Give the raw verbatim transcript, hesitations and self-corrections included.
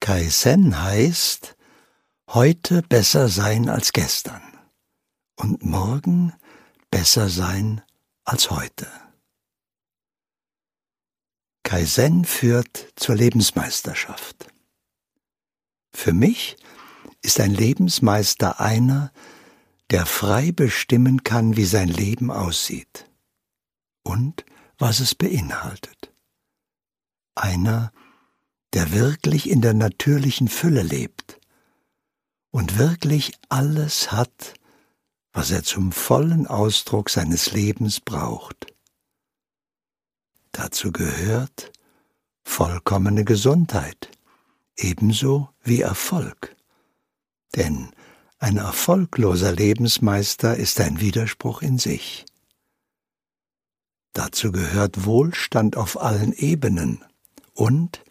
Kaizen heißt, heute besser sein als gestern und morgen besser sein als heute. Kaizen führt zur Lebensmeisterschaft. Für mich ist ein Lebensmeister einer, der frei bestimmen kann, wie sein Leben aussieht und was es beinhaltet. Einer, der wirklich in der natürlichen Fülle lebt und wirklich alles hat, was er zum vollen Ausdruck seines Lebens braucht. Dazu gehört vollkommene Gesundheit, ebenso wie Erfolg. Denn ein erfolgloser Lebensmeister ist ein Widerspruch in sich. Dazu gehört Wohlstand auf allen Ebenen und